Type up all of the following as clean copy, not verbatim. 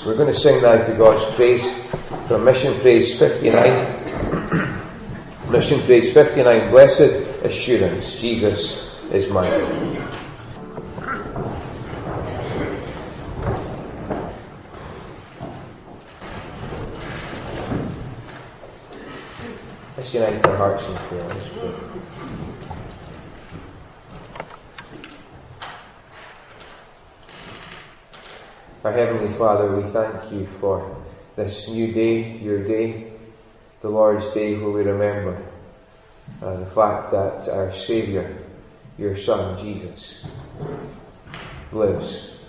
We're going to sing now to God's praise from Mission Praise 59. Mission Praise 59, Blessed Assurance, Jesus is mine. Let's unite our hearts in prayer. Let's pray. Our Heavenly Father, we thank you for this new day, your day, the Lord's Day, where we remember the fact that our Saviour, your Son, Jesus, lives.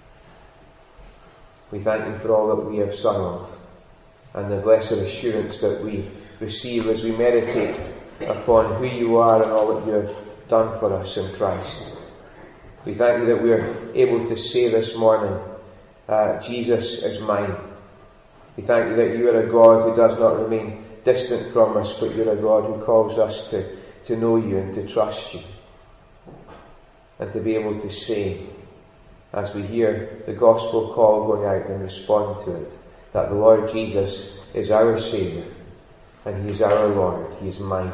We thank you for all that we have sung of and the blessed assurance that we receive as we meditate upon who you are and all that you have done for us in Christ. We thank you that we are able to say this morning, Jesus is mine. We thank you that you are a God who does not remain distant from us, but you're a God who calls us to know you and to trust you. And to be able to say, as we hear the gospel call going out and respond to it, that the Lord Jesus is our Saviour and he is our Lord, he is mine.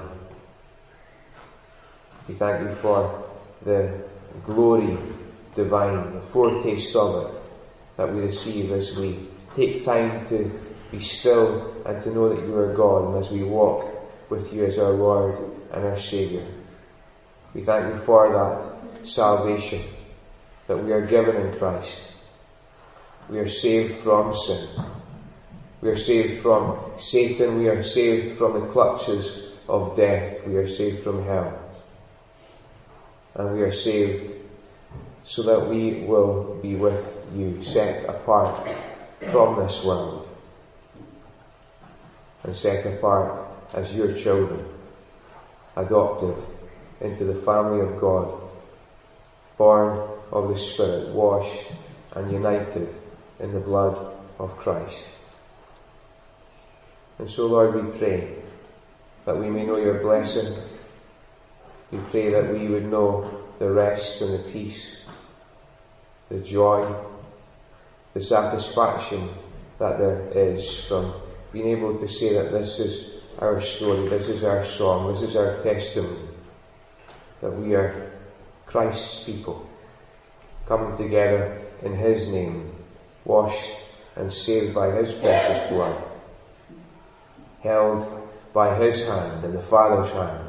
We thank you for the glory divine, the foretaste of it, that we receive as we take time to be still and to know that you are God, and as we walk with you as our Lord and our Saviour. We thank you for that salvation that we are given in Christ. We are saved from sin. We are saved from Satan. We are saved from the clutches of death. We are saved from hell. And we are saved so that we will be with you, set apart from this world and set apart as your children, adopted into the family of God, born of the Spirit, washed and united in the blood of Christ. And so, Lord, we pray that we may know your blessing. We pray that we would know the rest and the peace, the joy, the satisfaction that there is from being able to say that this is our story, this is our song, this is our testimony, that we are Christ's people, coming together in his name, washed and saved by his precious blood, held by his hand and the Father's hand.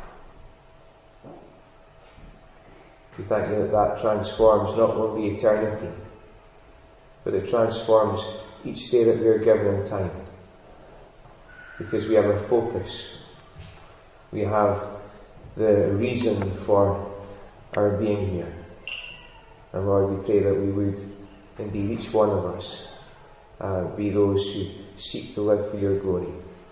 We thank you that that transforms not only eternity, but it transforms each day that we are given in time. Because we have a focus. We have the reason for our being here. And Lord, we pray that we would, indeed each one of us, be those who seek to live for your glory.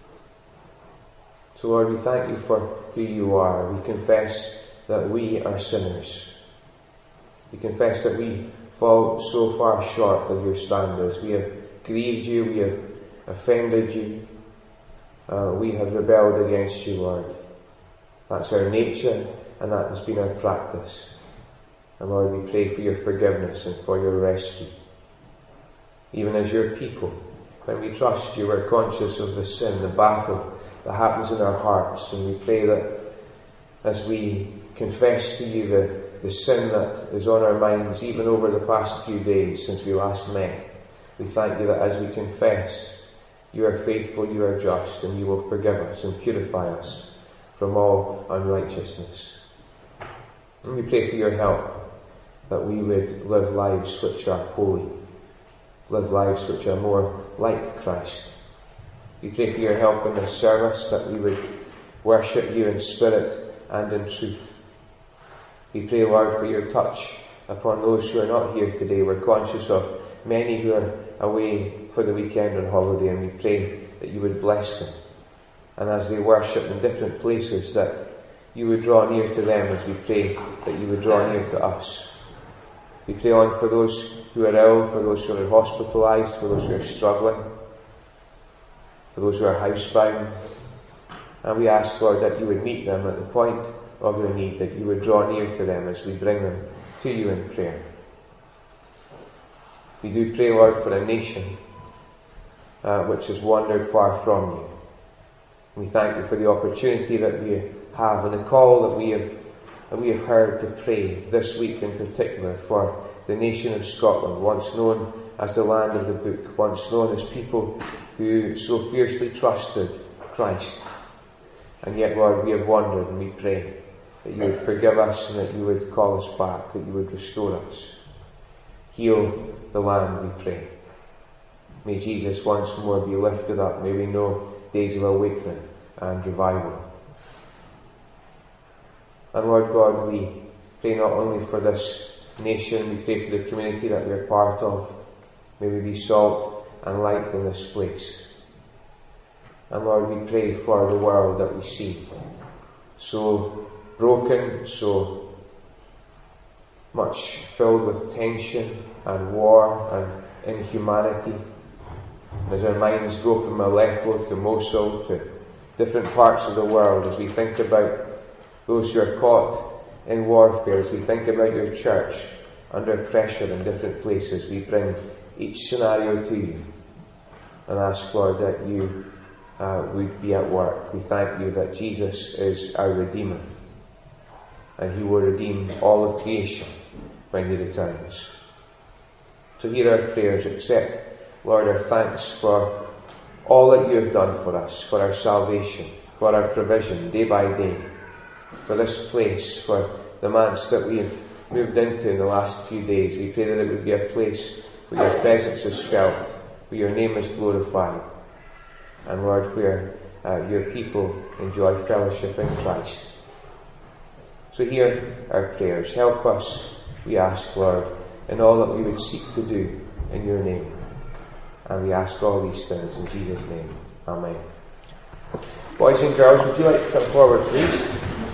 So Lord, we thank you for who you are. We confess that we are sinners. We confess that we fall so far short of your standards. We have grieved you, we have offended you, we have rebelled against you, Lord. That's our nature, and that has been our practice. And Lord, we pray for your forgiveness and for your rescue. Even as your people, when we trust you, we're conscious of the sin, the battle that happens in our hearts, and we pray that as we confess to you the sin that is on our minds, even over the past few days since we last met, we thank you that as we confess, you are faithful, you are just, and you will forgive us and purify us from all unrighteousness. And we pray for your help, that we would live lives which are holy, live lives which are more like Christ. We pray for your help in this service, that we would worship you in spirit and in truth. We pray, Lord, for your touch upon those who are not here today. We're conscious of many who are away for the weekend on holiday, and we pray that you would bless them. And as they worship in different places, that you would draw near to them, as we pray that you would draw near to us. We pray on for those who are ill, for those who are hospitalised, for those who are struggling, for those who are housebound. And we ask, Lord, that you would meet them at the point of their need, that you would draw near to them as we bring them to you in prayer. We do pray, Lord, for a nation which has wandered far from you. We thank you for the opportunity that we have and the call that we have heard to pray this week in particular for the nation of Scotland, once known as the land of the book, once known as people who so fiercely trusted Christ. And yet, Lord, we have wandered, and we pray that you would forgive us and that you would call us back, that you would restore us. Heal the land, we pray. May Jesus once more be lifted up. May we know days of awakening and revival. And Lord God, we pray not only for this nation, we pray for the community that we are part of. May we be salt and light in this place. And Lord, we pray for the world that we see, so broken, so much filled with tension and war and inhumanity. As our minds go from Aleppo to Mosul to different parts of the world, as we think about those who are caught in warfare, as we think about your church under pressure in different places, we bring each scenario to you and ask, Lord, that you would be at work. We thank you that Jesus is our Redeemer, and he will redeem all of creation when he returns. So hear our prayers, accept, Lord, our thanks for all that you have done for us, for our salvation, for our provision day by day, for this place, for the manse that we have moved into in the last few days. We pray that it would be a place where your presence is felt, where your name is glorified, and Lord, where your people enjoy fellowship in Christ. So hear our prayers. Help us, we ask, Lord, in all that we would seek to do in your name. And we ask all these things in Jesus' name. Amen. Boys and girls, would you like to come forward, please?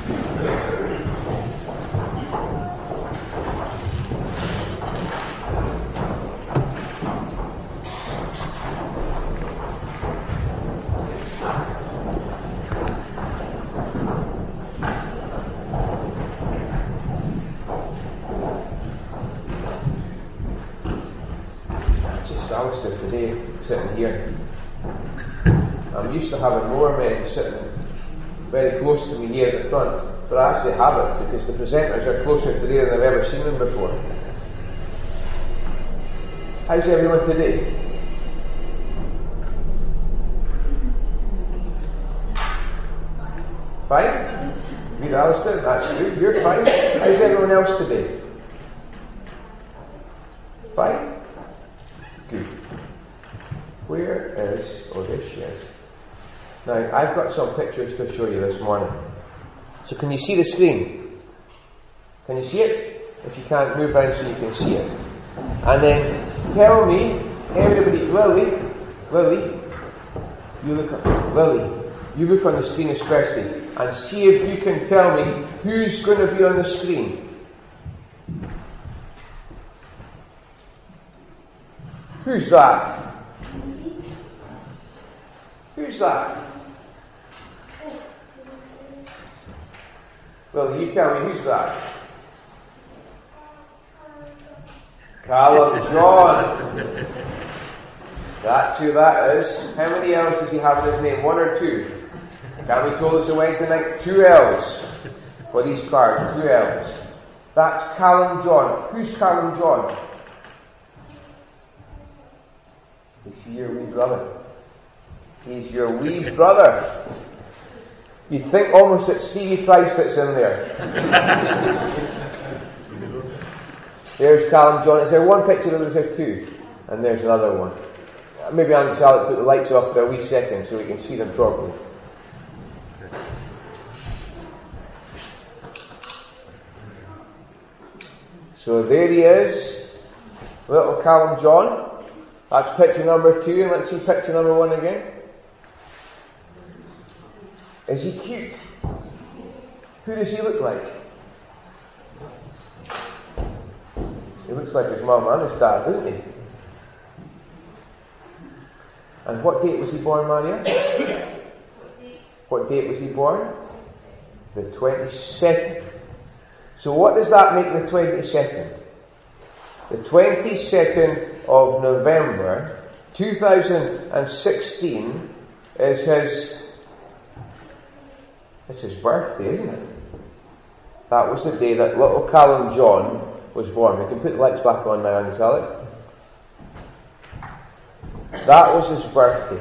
Alistair today, sitting here. I'm used to having more men sitting very close to me here at the front, but I actually have it because the presenters are closer today than I've ever seen them before. How's everyone today? Fine? Good, Alistair, that's good. You're fine. How's everyone else today? Fine? Good. Where is... oh, there she is. Now, I've got some pictures to show you this morning. So can you see the screen? Can you see it? If you can't, move around so you can see it. And then tell me, everybody, Lily, you look on the screen especially, and see if you can tell me who's going to be on the screen. Who's that? Who's that? Well, you tell me, who's that? Callum John. That's who that is. How many L's does he have in his name? 1 or 2? Gabby told us on Wednesday night, 2 L's for these cards, 2 L's. That's Callum John. Who's Callum John? Is he your wee brother? He's your wee brother. You'd think almost it's Stevie Price that's in there. There's Callum John. Is there one picture or is there 2? And there's another one. Maybe Andy Charlotte put the lights off for a wee second so we can see them properly. So there he is, little Callum John. That's picture number 2, and let's see picture number 1 again. Is he cute? Who does he look like? He looks like his mum and his dad, doesn't he? And what date was he born, Maria? What date was he born? The 22nd. So what does that make the 22nd? The 22nd of November 2016 is his birthday, isn't it? That was the day that little Callum John was born. We can put the lights back on now, Angus Alec. That was his birthday.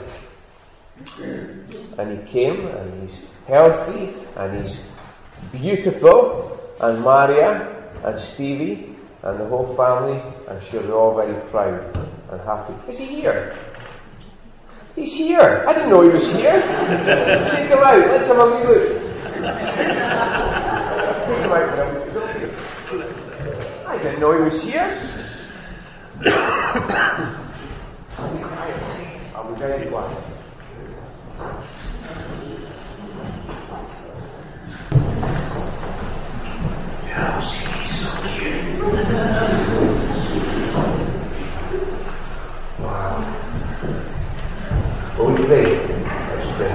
And he came, and he's healthy, and he's beautiful, and Maria, and Stevie, and the whole family, I'm sure they're all very proud and happy. Is he here? He's here! I didn't know he was here! Take him out, let's have a wee look. Take him out now. I didn't know he was here. I'll be very quiet. Yes, he's so cute. Wow. What would you think? Let's pray.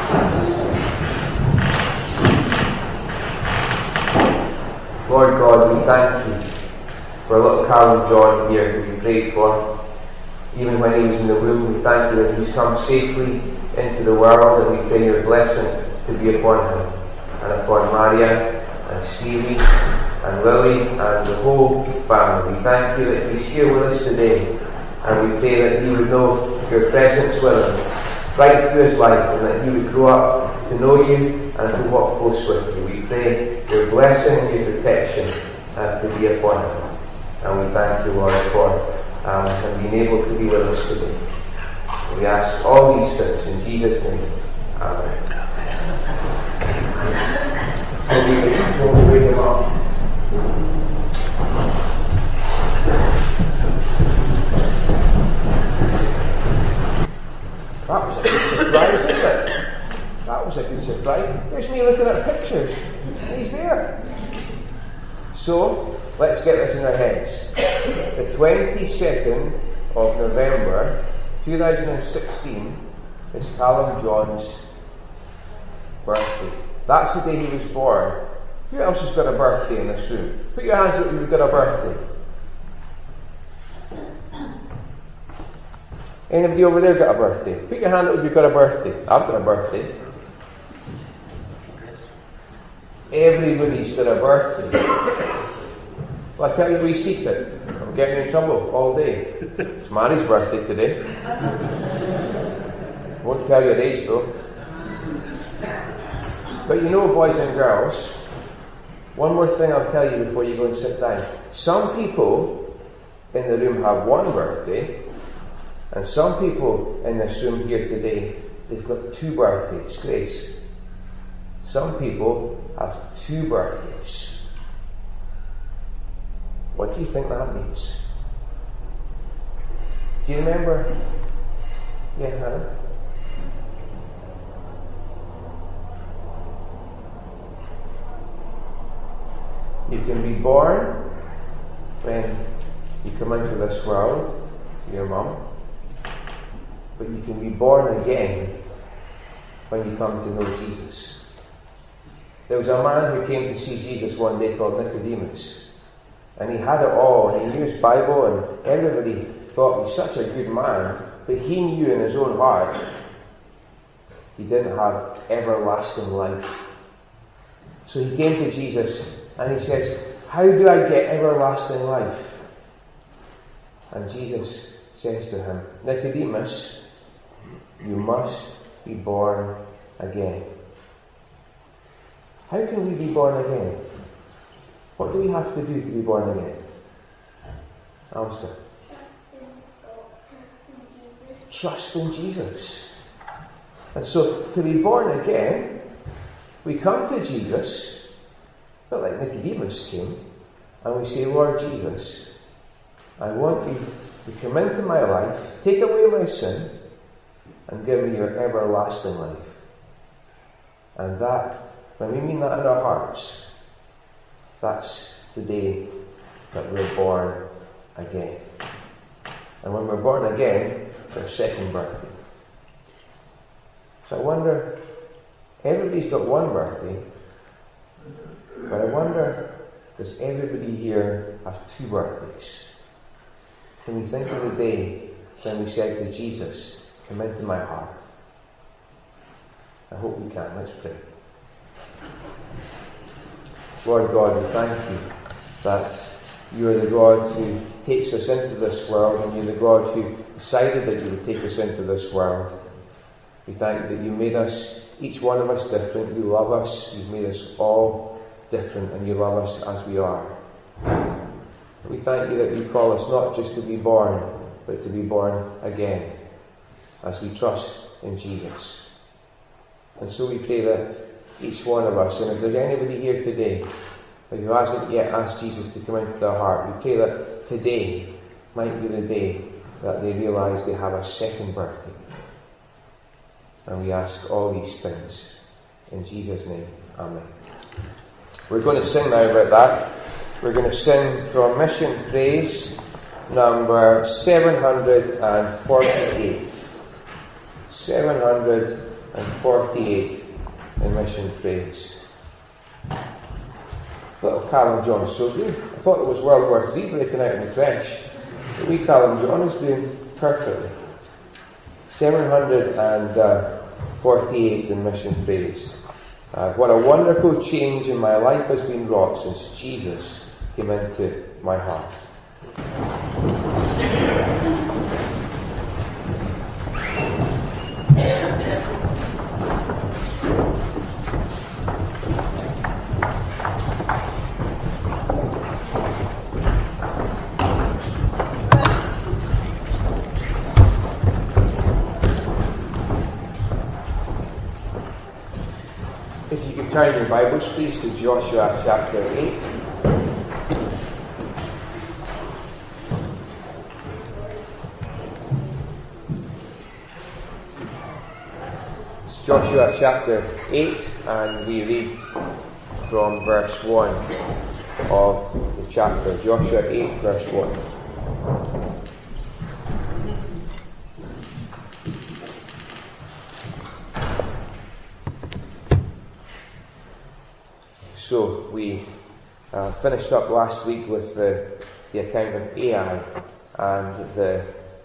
Lord God, we thank you for little Callum John here who we prayed for. Even when he was in the womb, we thank you that he's come safely into the world, and we pray your blessing to be upon him and upon Maria and Stevie and Lily and the whole family. We thank you that he's here with us today, and we pray that he would know your presence with him right through his life, and that he would grow up to know you and to walk close with you. We pray your blessing and your protection to be upon him. And we thank you, Lord, for him being able to be with us today. We ask all these things in Jesus' name. Amen. So we wake him up. That was a good surprise, wasn't it? That was a good surprise. There's me looking at pictures. And he's there. So, let's get this in our heads. The 22nd of November 2016 is Callum John's birthday. That's the day he was born. Who else has got a birthday in this room? Put your hands up if you've got a birthday. Anybody over there got a birthday? Put your hand up if you've got a birthday. I've got a birthday. Everybody's got a birthday. Well, I tell you we secret. I'm getting in trouble all day. It's Mary's birthday today. Won't tell you her age though. But you know, boys and girls, one more thing I'll tell you before you go and sit down. Some people in the room have one birthday, and some people in this room here today, they've got two birthdays. Grace. Some people have two birthdays. What do you think that means? Do you remember? Yeah, Hannah? You can be born when you come into this world, to your mum, but you can be born again when you come to know Jesus. There was a man who came to see Jesus one day called Nicodemus, and he had it all, and he knew his Bible, and everybody thought he was such a good man, but he knew in his own heart he didn't have everlasting life. So he came to Jesus and he says, "How do I get everlasting life?" And Jesus says to him, "Nicodemus, you must be born again." How can we be born again? What do we have to do to be born again? Alistair. Trust in Jesus. And so, to be born again, we come to Jesus, not like Nicodemus came, and we say, "Lord Jesus, I want you to come into my life, take away my sin, and give me your everlasting life." And that, when we mean that in our hearts, that's the day that we're born again. And when we're born again, it's our second birthday. So I wonder, everybody's got one birthday, but I wonder, does everybody here have two birthdays? Can we think of the day when we said to Jesus, "Come into my heart"? I hope we can. Let's pray. Lord God, we thank you that you are the God who takes us into this world, and you're the God who decided that you would take us into this world. We thank you that you made us, each one of us, different. You love us. You've made us all different, and you love us as we are. We thank you that you call us not just to be born, but to be born again, as we trust in Jesus. And so we pray that each one of us, and if there's anybody here today who hasn't yet asked Jesus to come into their heart, we pray that today might be the day that they realise they have a second birthday. And we ask all these things in Jesus' name. Amen. We're going to sing now about that. We're going to sing from Mission Praise number 748. 748 in Mission Praise. Little Callum John is so good. I thought it was World War III breaking out in the creche. But wee Callum John is doing perfectly. 748 in Mission Praise. What a wonderful change in my life has been wrought since Jesus came into my heart. If you could turn your Bibles, please, to Joshua chapter 8. It's Joshua chapter 8, and we read from verse 1 of the chapter. Joshua 8, verse 1. So we finished up last week with the account of Ai and the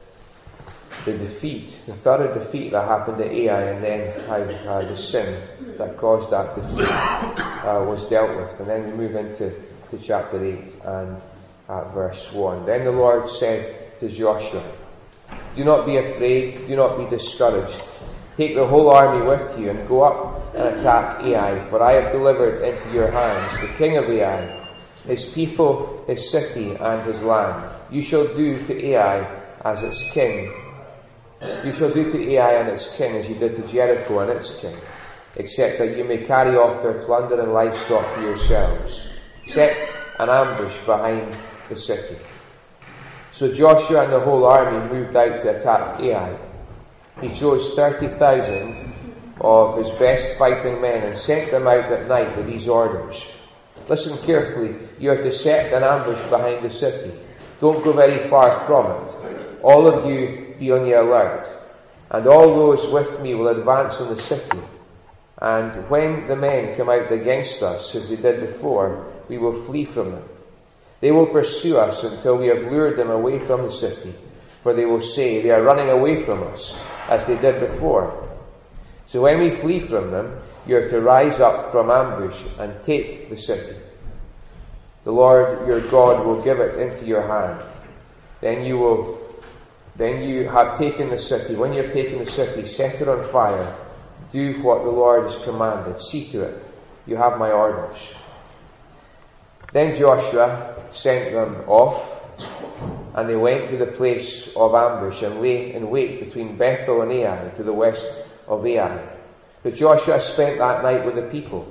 defeat, the thorough defeat that happened to Ai, and then how the sin that caused that defeat was dealt with. And then we move into chapter 8 and verse 1. Then the Lord said to Joshua, "Do not be afraid, do not be discouraged. Take the whole army with you and go up and attack Ai, for I have delivered into your hands the king of Ai, his people, his city, and his land. You shall do to Ai as its king. You shall do to Ai and its king as you did to Jericho and its king, except that you may carry off their plunder and livestock for yourselves. Set an ambush behind the city." So Joshua and the whole army moved out to attack Ai. He chose 30,000 of his best fighting men and sent them out at night with these orders. "Listen carefully. You are to set an ambush behind the city. Don't go very far from it. All of you be on the alert. And all those with me will advance on the city. And when the men come out against us, as they did before, we will flee from them. They will pursue us until we have lured them away from the city. For they will say, 'They are running away from us,' as they did before. So when we flee from them, you are to rise up from ambush and take the city. The Lord your God will give it into your hand. Then you have taken the city. When you have taken the city, set it on fire. Do what the Lord has commanded. See to it. You have my orders." Then Joshua sent them off, and they went to the place of ambush and lay in wait between Bethel and Ai to the west of Ai. But Joshua spent that night with the people.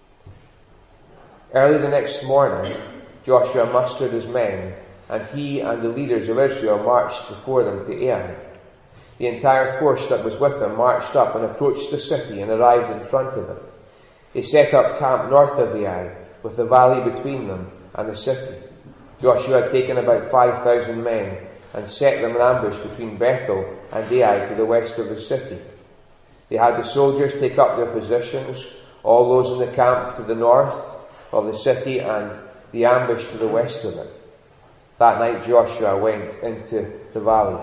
Early the next morning, Joshua mustered his men, and he and the leaders of Israel marched before them to Ai. The entire force that was with them marched up and approached the city and arrived in front of it. They set up camp north of Ai, with the valley between them and the city. Joshua had taken about 5,000 men and set them in ambush between Bethel and Ai to the west of the city. They had the soldiers take up their positions, all those in the camp to the north of the city and the ambush to the west of it. That night Joshua went into the valley.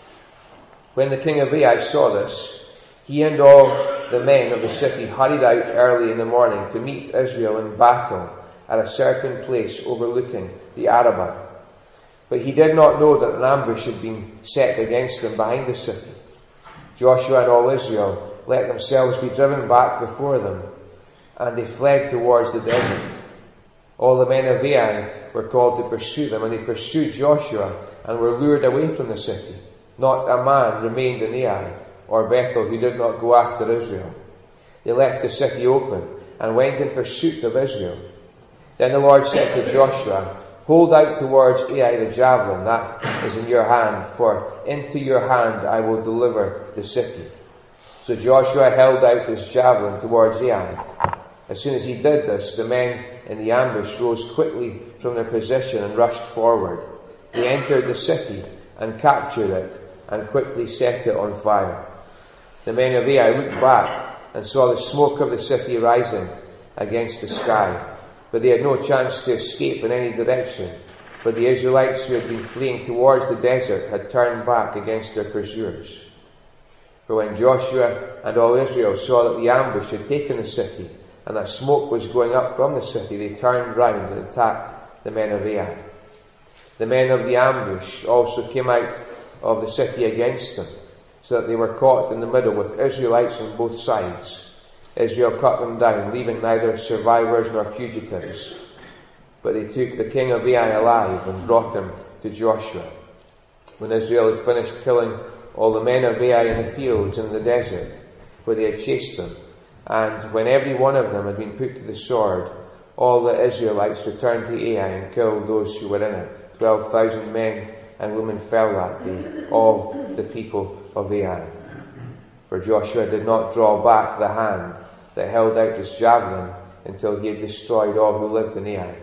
When the king of Ai saw this, he and all the men of the city hurried out early in the morning to meet Israel in battle at a certain place overlooking the Arabah. But he did not know that an ambush had been set against them behind the city. Joshua and all Israel let themselves be driven back before them, and they fled towards the desert. All the men of Ai were called to pursue them, and they pursued Joshua and were lured away from the city. Not a man remained in Ai or Bethel who did not go after Israel. They left the city open and went in pursuit of Israel. Then the Lord said to Joshua, "Hold out towards Ai the javelin that is in your hand, for into your hand I will deliver the city." So Joshua held out his javelin towards Ai. As soon as he did this, the men in the ambush rose quickly from their position and rushed forward. They entered the city and captured it and quickly set it on fire. The men of Ai looked back and saw the smoke of the city rising against the sky, but they had no chance to escape in any direction, for the Israelites who had been fleeing towards the desert had turned back against their pursuers. For when Joshua and all Israel saw that the ambush had taken the city and that smoke was going up from the city, they turned round and attacked the men of Ai. The men of the ambush also came out of the city against them, so that they were caught in the middle with Israelites on both sides. Israel cut them down, leaving neither survivors nor fugitives. But they took the king of Ai alive and brought him to Joshua. When Israel had finished killing all the men of Ai in the fields and in the desert, where they had chased them, and when every one of them had been put to the sword, all the Israelites returned to Ai and killed those who were in it. 12,000 men and women fell that day, all the people of Ai. For Joshua did not draw back the hand that held out his javelin until he had destroyed all who lived in Ai.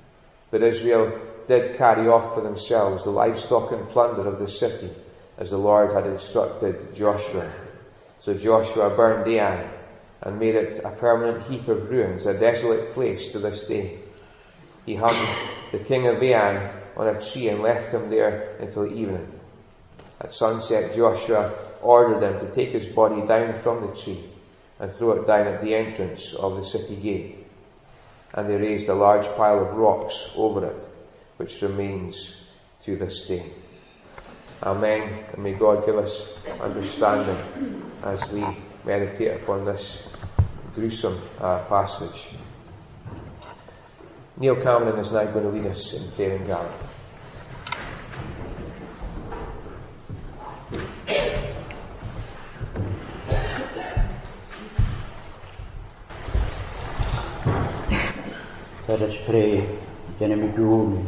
But Israel did carry off for themselves the livestock and plunder of the city, as the Lord had instructed Joshua. So Joshua burned Ai and made it a permanent heap of ruins, a desolate place to this day. He hung the king of Ai on a tree and left him there until evening. At sunset, Joshua ordered them to take his body down from the tree and throw it down at the entrance of the city gate. And they raised a large pile of rocks over it, which remains to this day. Amen. And may God give us understanding as we meditate upon this gruesome passage. Neil Cameron is now going to lead us in prayer and gathering. Let us pray. Genemi Duum,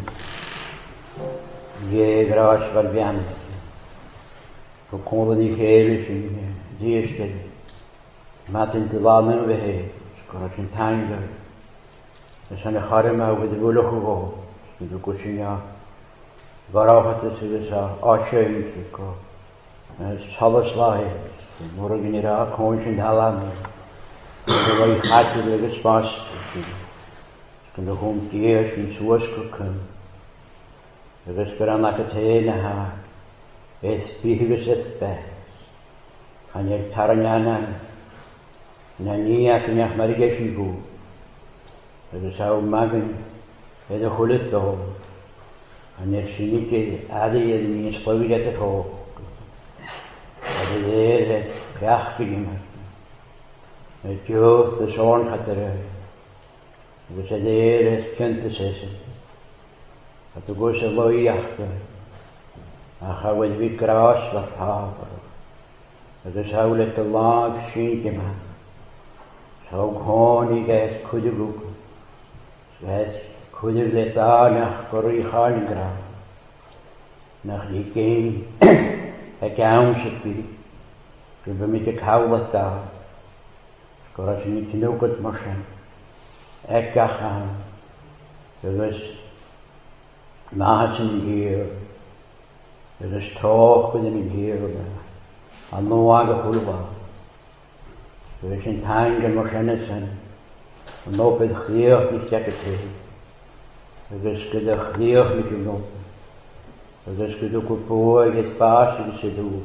Ye Grace Varbian, for Conveni Herishin, Diested, Martin de Valmen Vehe, Scoraching Tanger, the Son of Harima with the Vuluho, the Kushina, Varahatas is Ashaiko, Salas Lies, Muraginira, Conscient Halami, the very happy little spots. Kan de hom keers in sooskukken. Er is geran at het heen haar. Es bihiges het best. Kan je taranyana. Na nia knyach marigeshi go. Er is au magen. De hulito. Kan je sinike ade je ni spoviget het ho. Ade het kach begimmer. Het jo de zoon had Dus het is kunstzessen. Dat de goede looi achter. Dan gaan we weer kruis wat haven. Dat is hoe het te lang zien gemaakt. Zo gewoon ik het goede boek. Het goede let aan naar Corrie gaan graag. Naar die king. Het kaunse pi. We met de kou wat daar. Corrie niet genoeg het moschen. Ekachan, was Mahasen hier, was Toch within here, and no other Hulva. Was in Tang and Moshenison, and no bit clear with Jacketing. Was good a clear with you know, agus go go bóig is básin sa dú,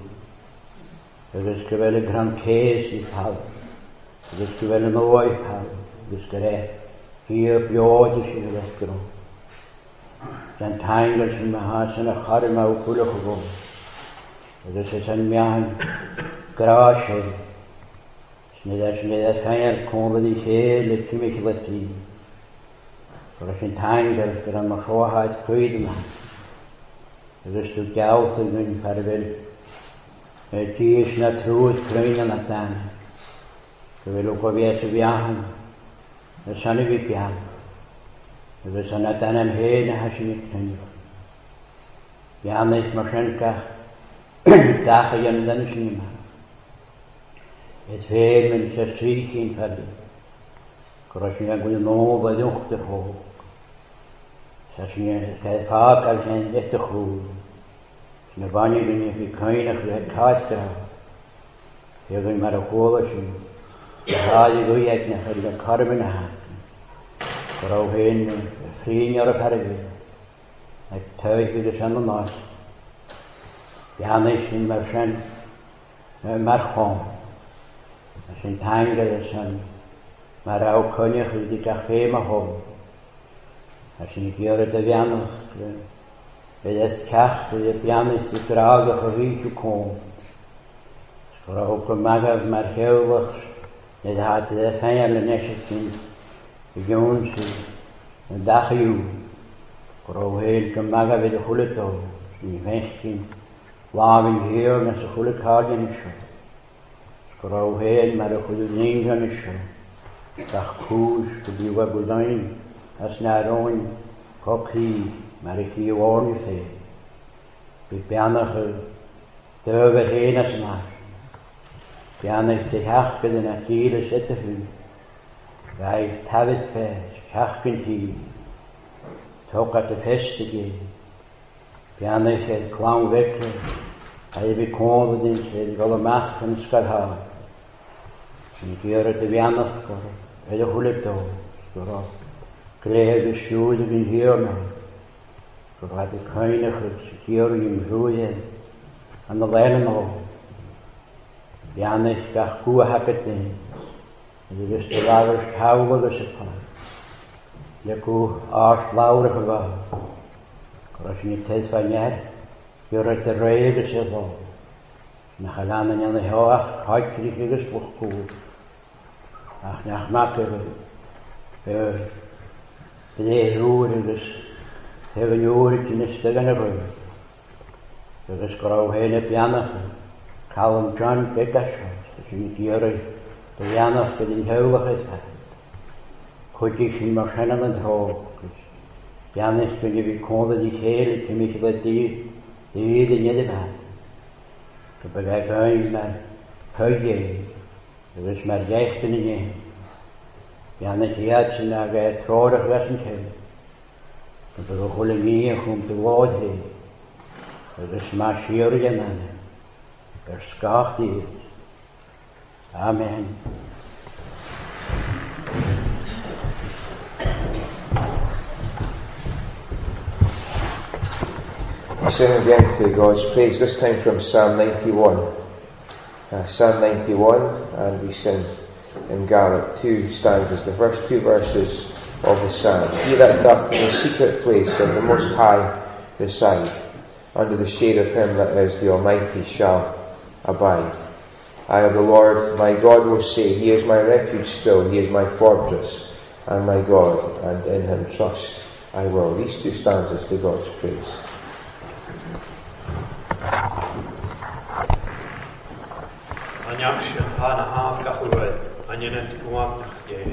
agus go bhfuil gran cés is hal, agus go bhfuil an óid hal, agus go hir beáide sin a bheith gró. Gan taingal sin me hásan a charim á cúlach a gó, agus is an meán grá sé, snid a chair cónad í chéle cymig le tí, agus an taingal gur an mar fóháid cuid yma, agus tú gealt yn gwyn par fel dys na trwyd cryn yn adan. Gyfel o gofies y fiahan, y san y fi bian. Agus yn adan am hen a hasin y cryn. Bian eich mar sy'n gach a ymdan sy'n yma. Et fer mynd sy'n sych i'n pardi. Gros ni'n gwyn nôl a ddwch dy hwg. Sy'n cael fag al hyn eto chwyd. Sy'n y bani gyn i fi cainach le caeth da. Fe gyn mar a chwla sy'n rhaid i gwyeg na chael y carmyn a hag. Gwraw hyn ffrin ar y parfi. Ac tawig fydd y sy'n y nos. Bianau sy'n mar sy'n mar chom. Sy'n tangal y sy'n mar aw cynnych wedi gach fem a hwn. A sy'n i gyr y fianach. Fydd eith cach fydd y bianach i dragach o fyd yw cwm. Sgwra o gymagaf mae'r hewlach. Nid had y ffeir yn eisiau sy'n y giwn sy'n yn dach yw. Sgwra o hyn gymagaf fydd y chwlyd o. Sy'n i fenchyn lafyn hir nes y chwlyd cardian isio. Sgwra o hyn mae'r chwlyd ningan isio. Dach cwys gyda yw gwyddain. As na roin coci mar ich i warn i fe. Bydd bianach y dyfer hen as yma. Bianach dy hach gyda na dyr y sydd y hw. Gai tafod pes, cach gyn hi. Toc at y fest y gyd. Bianach edd clawn fecr. A i fi cwnd ydyn sydd gol y mach yn sgarhad. Sy'n gyr at y bianach gor. Edd y hwlyb do. Sgwro. Gleeg y siwyd ag yn hir na. Gwrdd y cainach ag hir yw'n rhywyd an y len yn ôl. Bianach gach gwa hagad dyn. Ydy gys y lawr cawg ag y pan. Iagw ars lawr ag y fa. Gwrdd sy'n y teithfa nyer. Gwrdd y reib ys y ddol. Na chalan yn y hoach caicrych ag ysbwch gwrdd. Ach nach mac ag Fydd e rŵr agos hefyd yw'r yn ystod yn y rwy'n. Agos gwraw hen y bianach Callum John Begasio. Sy'n i gyr y bianach gyda'n hewlach ydw. Cwdig sy'n mar sy'n yn drog. Bianach gyda fi cwndad i chael y tymich le dydd yn ydy fan. Gydag ag ein mar hwyge. Agos mar iecht yn y nyn. Bianach hiad sy'n ag trorach fes yn cael. Gydag o chwle mi yn chwm dy wad he. Agos ma siwr i yna. Skach dydd. Amen. We sing again to God's praise, this time from Psalm 91. Psalm 91, and we sing in Gaelic 2 stanzas, the first 2 verses of the psalm. He that doth in the secret place of the Most High reside, under the shade of him that is the Almighty shall abide. I of the Lord my God will say, He is my refuge still, He is my fortress and my God, and in him trust I will. These 2 stanzas to God's praise. Anjakshin hana half kahurad, anyanat kuam ye.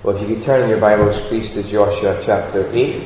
Well, if you could turn in your Bibles, please, to Joshua chapter 8.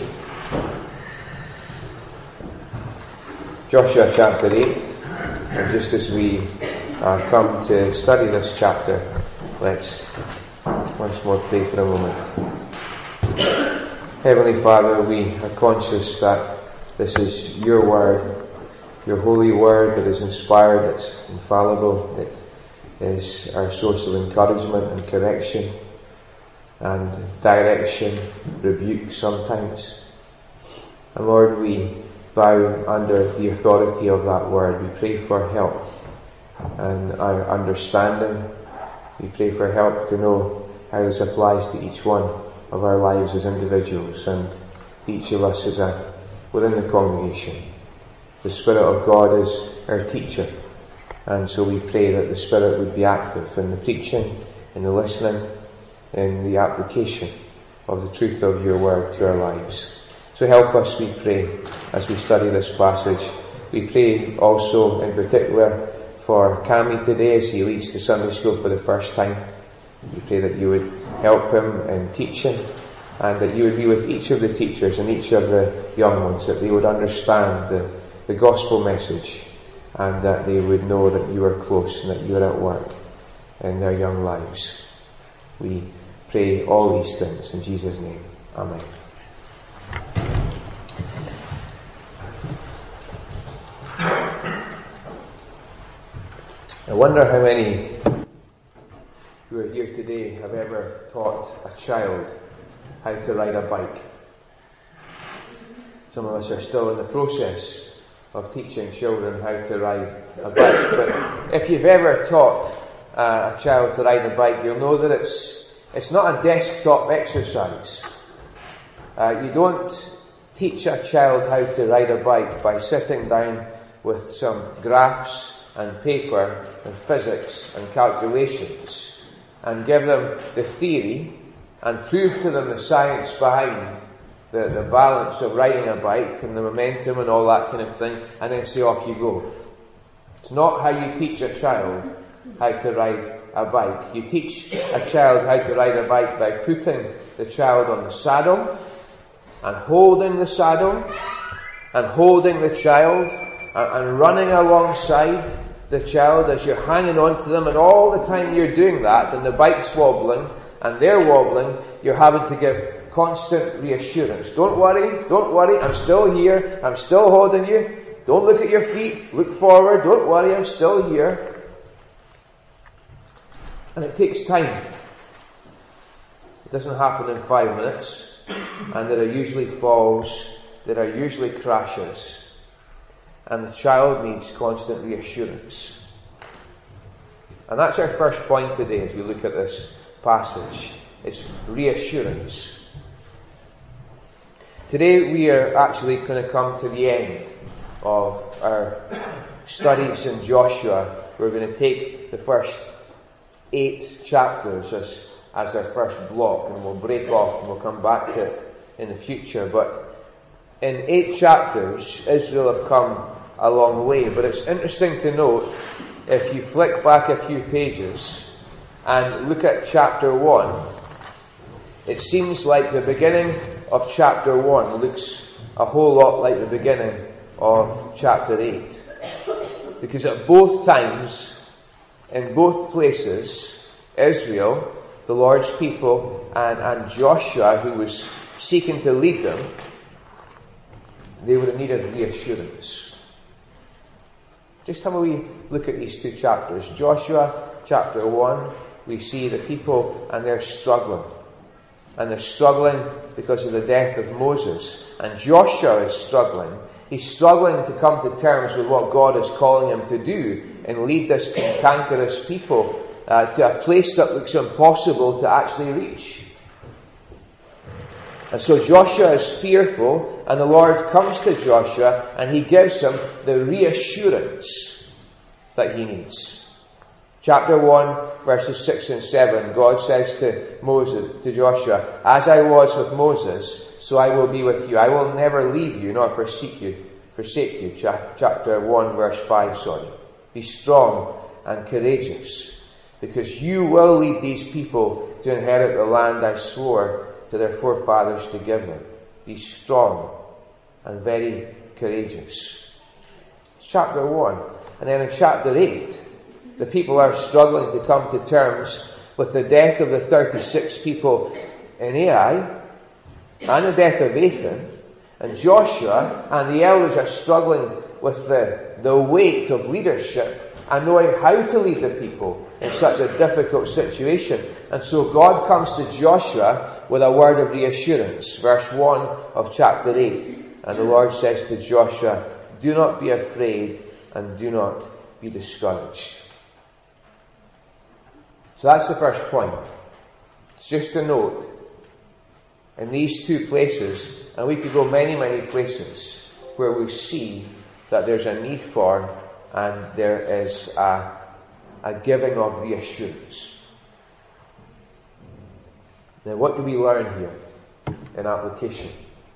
Joshua chapter 8. And just as we come to study this chapter, let's once more pray for a moment. Heavenly Father, we are conscious that this is your word, your holy word that is inspired, that's infallible, it is our source of encouragement and correction and direction, rebuke sometimes. And Lord, we bow under the authority of that word. We pray for help and our understanding. We pray for help to know how this applies to each one of our lives as individuals and to each of us as within the congregation. The Spirit of God is our teacher, and so we pray that the Spirit would be active in the preaching, in the listening, in the application of the truth of your word to our lives. So help us, we pray, as we study this passage. We pray also in particular for Cammy today as he leads the Sunday school for the first time. We pray that you would help him in teaching and that you would be with each of the teachers and each of the young ones, that they would understand the gospel message and that they would know that you are close and that you are at work in their young lives. We pray all these things in Jesus' name. Amen. I wonder how many who are here today have ever taught a child how to ride a bike. Some of us are still in the process of teaching children how to ride a bike. But if you've ever taught a child to ride a bike, you'll know that it's not a desktop exercise. You don't teach a child how to ride a bike by sitting down with some graphs and paper and physics and calculations and give them the theory and prove to them the science behind the balance of riding a bike and the momentum and all that kind of thing, and then say off you go. It's not how you teach a child how to ride a bike. You teach a child how to ride a bike by putting the child on the saddle and holding the saddle and holding the child and running alongside the child as you're hanging on to them, and all the time you're doing that and the bike's wobbling and they're wobbling, you're having to give constant reassurance. Don't worry, I'm still here, I'm still holding you. Don't look at your feet, look forward, don't worry, I'm still here. And it takes time. It doesn't happen in 5 minutes, and there are usually falls, there are usually crashes, and the child needs constant reassurance. And that's our first point today as we look at this passage. It's reassurance. Today we are actually going to come to the end of our studies in Joshua. We're going to take the first 8 chapters as our first block, and we'll break off and we'll come back to it in the future. But in 8 chapters, Israel have come a long way. But it's interesting to note, if you flick back a few pages and look at chapter 1, it seems like the beginning of chapter 1 looks a whole lot like the beginning of chapter 8. Because at both times, in both places, Israel, the Lord's people, and Joshua, who was seeking to lead them, they were in need of reassurance. Just have a wee look at these 2 chapters. Joshua chapter 1, we see the people and they're struggling. And they're struggling because of the death of Moses. And Joshua is struggling. He's struggling to come to terms with what God is calling him to do and lead this cantankerous people to a place that looks impossible to actually reach. And so Joshua is fearful, and the Lord comes to Joshua and he gives him the reassurance that he needs. Chapter 1, verses 6 and 7, God says to Joshua, "As I was with Moses, so I will be with you. I will never leave you nor forsake you." Chapter 1, verse 5, Be strong and courageous. because you will lead these people to inherit the land I swore to their forefathers to give them. Be strong and very courageous. It's chapter 1. And then in chapter 8, the people are struggling to come to terms with the death of the 36 people in Ai and the death of Achan. And Joshua and the elders are struggling with the weight of leadership and knowing how to lead the people in such a difficult situation. And so God comes to Joshua with a word of reassurance. Verse 1 of chapter 8. And the Lord says to Joshua, do not be afraid and do not be discouraged. So that's the first point. It's just a note. In these two places, and we could go many, many places, where we see that there's a need for and there is a giving of reassurance. Now, what do we learn here in application?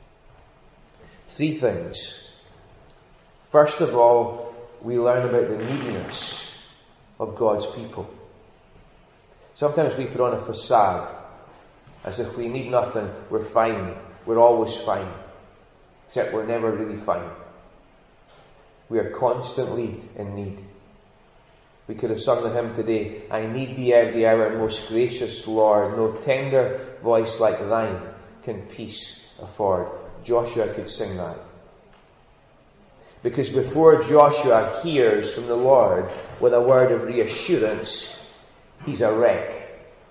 3 things. First of all, we learn about the neediness of God's people. Sometimes we put on a facade as if we need nothing, we're fine, we're always fine. Except we're never really fine. We are constantly in need. We could have sung the hymn today, I need thee every hour, most gracious Lord, no tender voice like thine can peace afford. Joshua could sing that. Because before Joshua hears from the Lord with a word of reassurance, he's a wreck.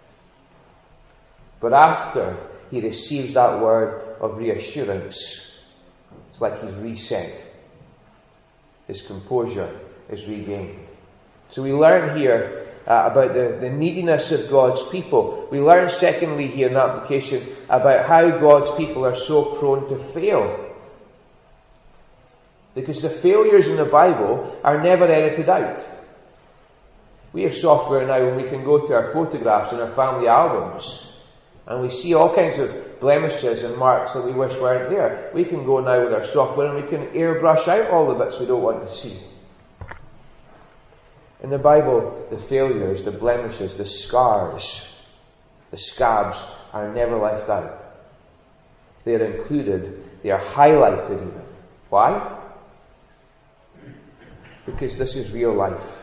But after he receives that word of reassurance, it's like he's reset. His composure is regained. So we learn here about the neediness of God's people. We learn secondly here in application about how God's people are so prone to fail. Because the failures in the Bible are never edited out. We have software now when we can go to our photographs and our family albums and we see all kinds of blemishes and marks that we wish weren't there. We can go now with our software and we can airbrush out all the bits we don't want to see. In the Bible, the failures, the blemishes, the scars, the scabs are never left out. They are included, they are highlighted even. Why? Because this is real life.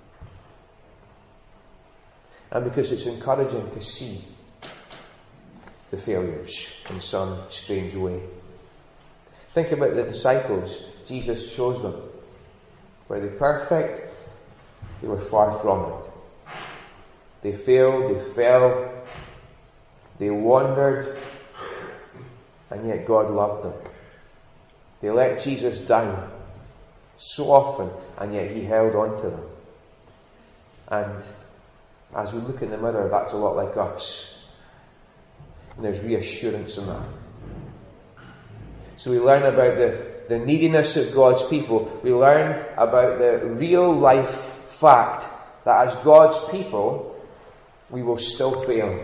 And because it's encouraging to see the failures in some strange way. Think about the disciples. Jesus chose them. Were they perfect? They were far from it. They failed, they fell, they wandered, and yet God loved them. They let Jesus down so often, and yet he held on to them. And as we look in the mirror, that's a lot like us. And there's reassurance in that. So we learn about the neediness of God's people. We learn about the real life fact that as God's people, we will still fail.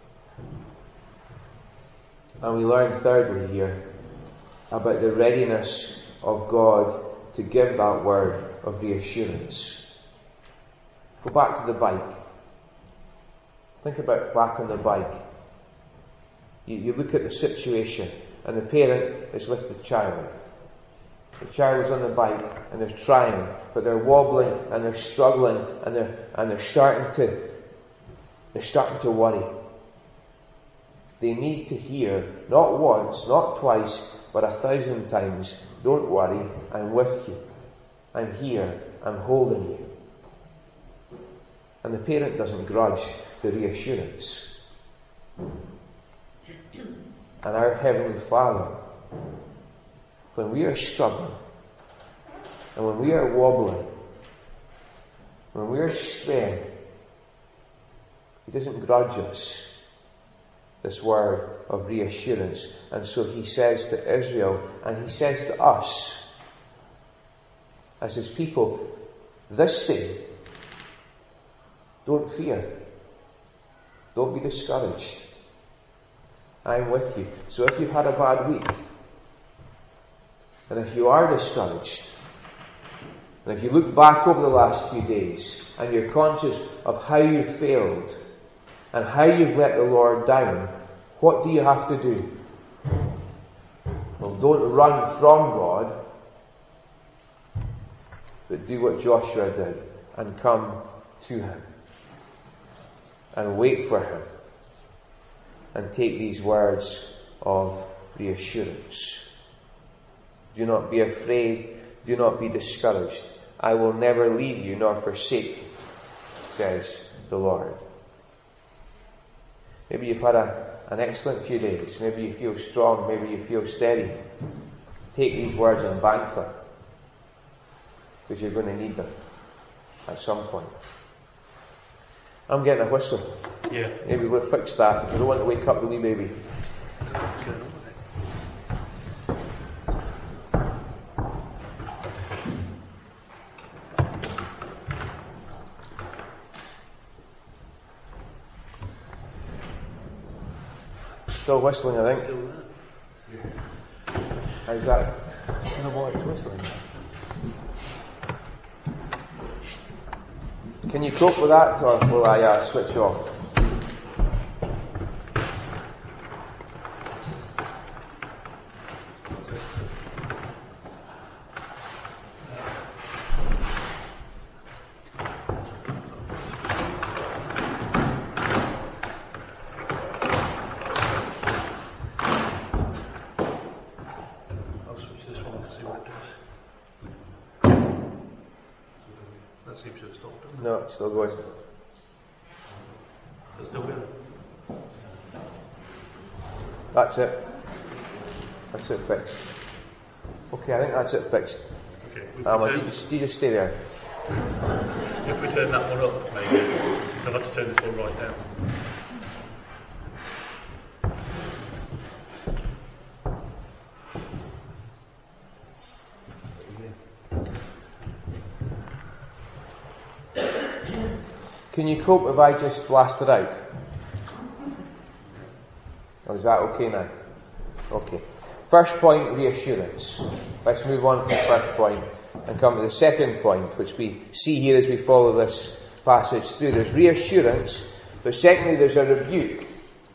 And we learn thirdly here about the readiness of God to give that word of reassurance. Go back to the bike. Think about back on the bike. You look at the situation and the parent is with the child. The child is on the bike and they're trying, but they're wobbling and they're struggling and they're starting to worry. They need to hear, not once, not twice, but 1,000 times, don't worry, I'm with you. I'm here, I'm holding you. And the parent doesn't grudge the reassurance. And our Heavenly Father, when we are struggling, and when we are wobbling, when we are straying, He doesn't grudge us this word of reassurance. And so He says to Israel, and He says to us, as His people, this day, don't fear. Don't be discouraged. I'm with you. So if you've had a bad week, and if you are discouraged, And if you look back over the last few days and you're conscious of how you failed and how you've let the Lord down, what do you have to do? Well, don't run from God, but do what Joshua did and come to Him and wait for Him and take these words of reassurance. Do not be afraid, do not be discouraged. I will never leave you nor forsake you, says the Lord. Maybe you've had an excellent few days. Maybe you feel strong. Maybe you feel steady. Take these words and bank them, because you're going to need them at some point. I'm getting a whistle. Yeah. Maybe we'll fix that, because I don't want to wake up the wee baby. What's going on with it? Still whistling, I think. How's that? I don't know why it's whistling. Can you cope with that, or will I switch off? No, it's still going. It's still going. That's it. That's it fixed. Okay, I think that's it fixed. Okay. You just stay there. If we turn that one up, maybe I'll have to turn this one right down. Can you cope if I just blast it out? Or is that okay now? Okay. First point, reassurance. Let's move on from the first point and come to the second point, which we see here as we follow this passage through. There's reassurance, but secondly there's a rebuke.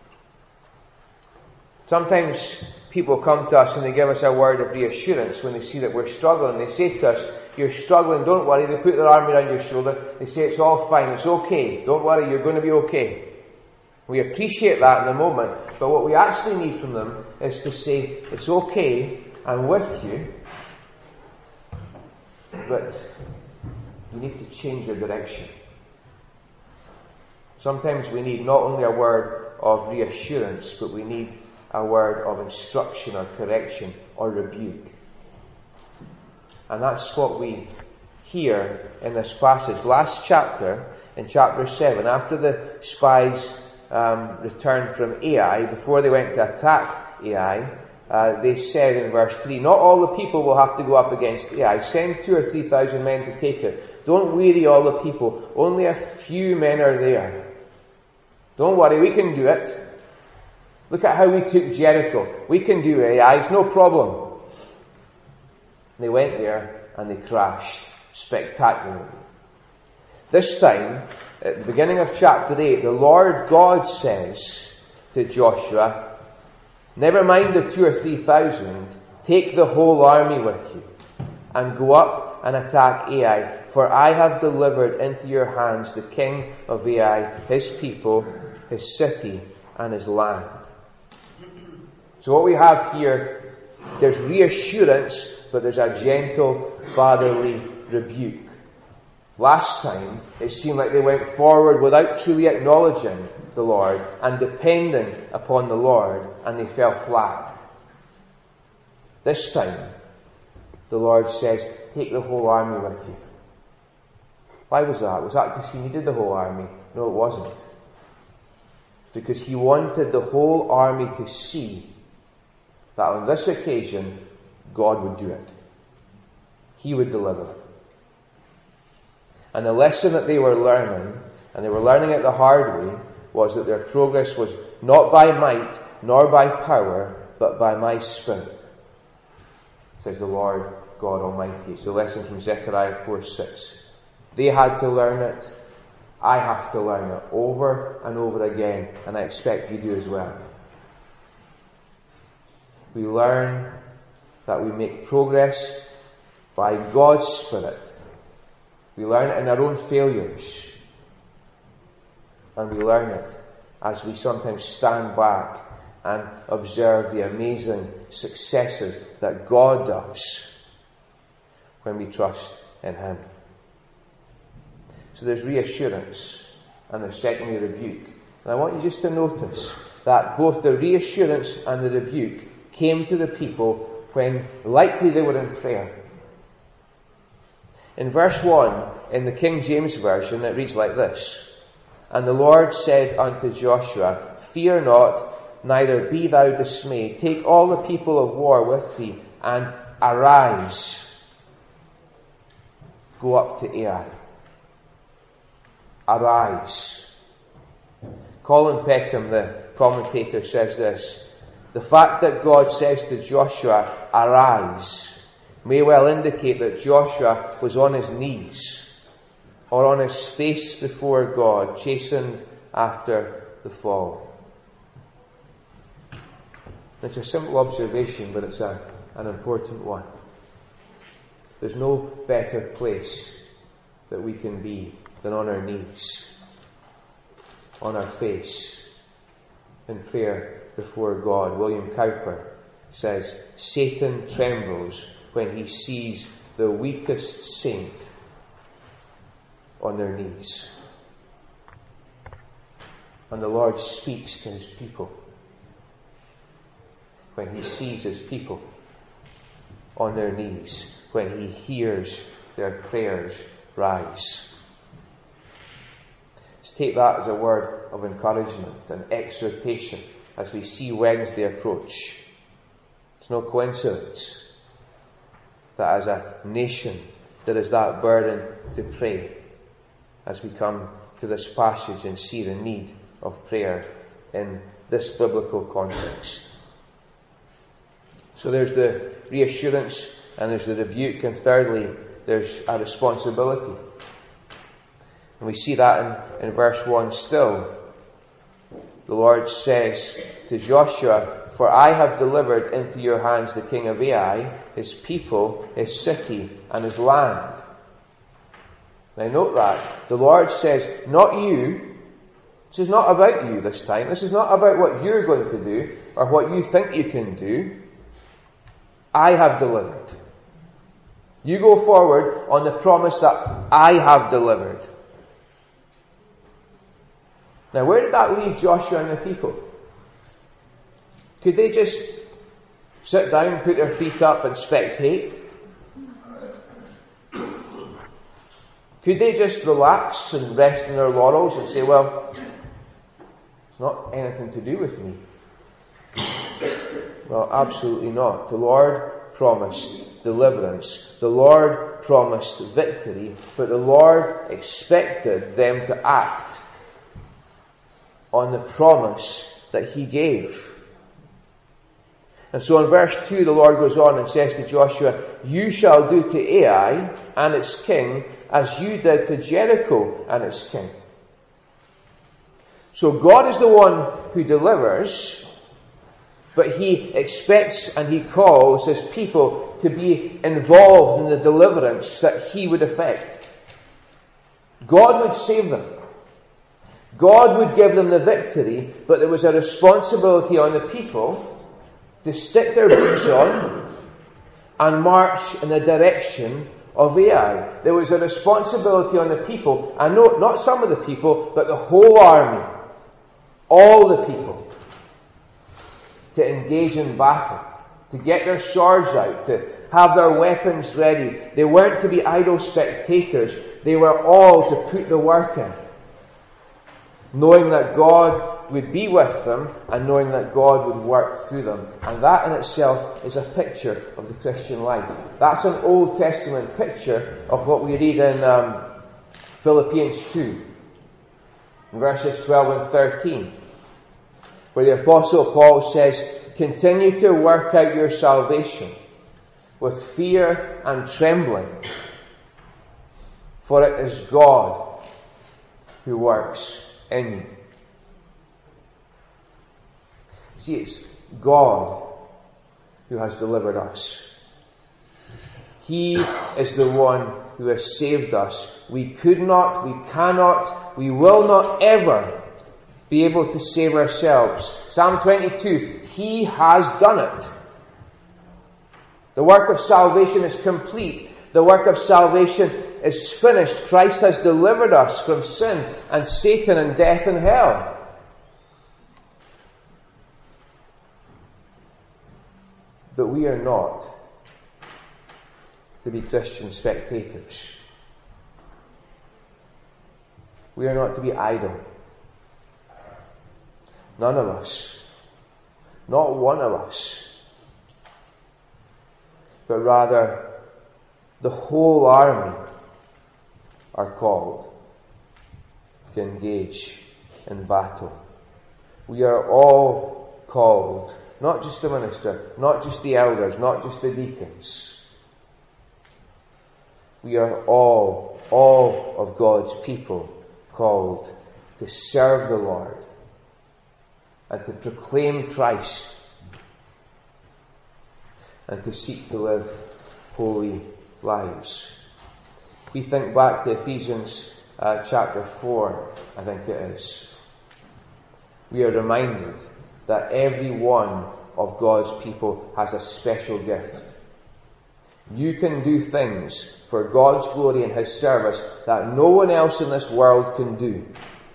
Sometimes people come to us and they give us a word of reassurance when they see that we're struggling. They say to us, "You're struggling, don't worry." They put their arm around your shoulder. They say, "It's all fine, it's okay. Don't worry, you're going to be okay." We appreciate that in the moment, but what we actually need from them is to say, "It's okay, I'm with you, but you need to change your direction." Sometimes we need not only a word of reassurance, but we need a word of instruction or correction or rebuke. And that's what we hear in this passage. Last chapter, in chapter 7, after the spies returned from Ai, before they went to attack Ai, they said in verse 3, "Not all the people will have to go up against Ai. Send 2,000 or 3,000 men to take it. Don't weary all the people. Only a few men are there. Don't worry, we can do it. Look at how we took Jericho. We can do Ai, it's no problem." They went there and they crashed spectacularly. This time, at the beginning of chapter 8, the Lord God says to Joshua, "Never mind the 2,000 or 3,000, take the whole army with you and go up and attack Ai, for I have delivered into your hands the king of Ai, his people, his city, and his land." So what we have here, there's reassurance, but there's a gentle fatherly rebuke. Last time, it seemed like they went forward without truly acknowledging the Lord and depending upon the Lord, and they fell flat. This time, the Lord says, "Take the whole army with you." Why was that? Was that because He needed the whole army? No, it wasn't. Because He wanted the whole army to see that on this occasion, God would do it. He would deliver. And the lesson that they were learning, and they were learning it the hard way, was that their progress was not by might, nor by power, but by my Spirit, says the Lord God Almighty. It's a lesson from Zechariah 4:6. They had to learn it. I have to learn it over and over again, and I expect you do as well. We learn that we make progress by God's Spirit. We learn it in our own failures. And we learn it as we sometimes stand back and observe the amazing successes that God does when we trust in Him. So there's reassurance and there's secondly rebuke. And I want you just to notice that both the reassurance and the rebuke came to the people when likely they were in prayer. In verse 1, in the King James Version, it reads like this: "And the Lord said unto Joshua, Fear not, neither be thou dismayed. Take all the people of war with thee, and arise. Go up to Ai." Arise. Colin Peckham, the commentator, says this: "The fact that God says to Joshua, arise, may well indicate that Joshua was on his knees or on his face before God, chastened after the fall." It's a simple observation, but it's an important one. There's no better place that we can be than on our knees, on our face, in prayer before God. William Cowper says, "Satan trembles when he sees the weakest saint on their knees." And the Lord speaks to His people when He sees His people on their knees, when He hears their prayers rise. Let's take that as a word of encouragement and exhortation as we see Wednesday approach. It's no coincidence that as a nation there is that burden to pray as we come to this passage and see the need of prayer in this biblical context. So there's the reassurance and there's the rebuke, and thirdly there's a responsibility. And we see that in verse 1 still. The Lord says to Joshua, "For I have delivered into your hands the king of Ai, his people, his city, and his land." Now note that. The Lord says, not you. This is not about you this time. This is not about what you're going to do or what you think you can do. I have delivered. You go forward on the promise that I have delivered. Now, where did that leave Joshua and the people? Could they just sit down, put their feet up and spectate? Could they just relax and rest in their laurels and say, well, it's not anything to do with me? Well, absolutely not. The Lord promised deliverance. The Lord promised victory, but the Lord expected them to act on the promise that He gave. And so in verse 2 the Lord goes on and says to Joshua, "You shall do to Ai and its king as you did to Jericho and its king." So God is the one who delivers, but He expects and He calls His people to be involved in the deliverance that He would effect. God would save them. God would give them the victory, but there was a responsibility on the people to stick their boots on and march in the direction of Ai. There was a responsibility on the people, and no, not some of the people, but the whole army, all the people, to engage in battle, to get their swords out, to have their weapons ready. They weren't to be idle spectators. They were all to put the work in, knowing that God would be with them and knowing that God would work through them. And that in itself is a picture of the Christian life. That's an Old Testament picture of what we read in Philippians 2, verses 12 and 13, where the Apostle Paul says, "Continue to work out your salvation with fear and trembling, for it is God who works in you. See, it's God who has delivered us. He is the one who has saved us. We could not, we cannot, we will not ever be able to save ourselves. Psalm 22, He has done it. The work of salvation is complete. The work of salvation is finished. Christ has delivered us from sin and Satan and death and hell. But we are not to be Christian spectators. We are not to be idle. None of us. Not one of us. But rather, the whole army are called to engage in battle. We are all called, not just the minister, not just the elders, not just the deacons. We are all of God's people called to serve the Lord and to proclaim Christ and to seek to live holy lives. We think back to Ephesians chapter 4, I think it is. We are reminded that every one of God's people has a special gift. You can do things for God's glory and His service that no one else in this world can do.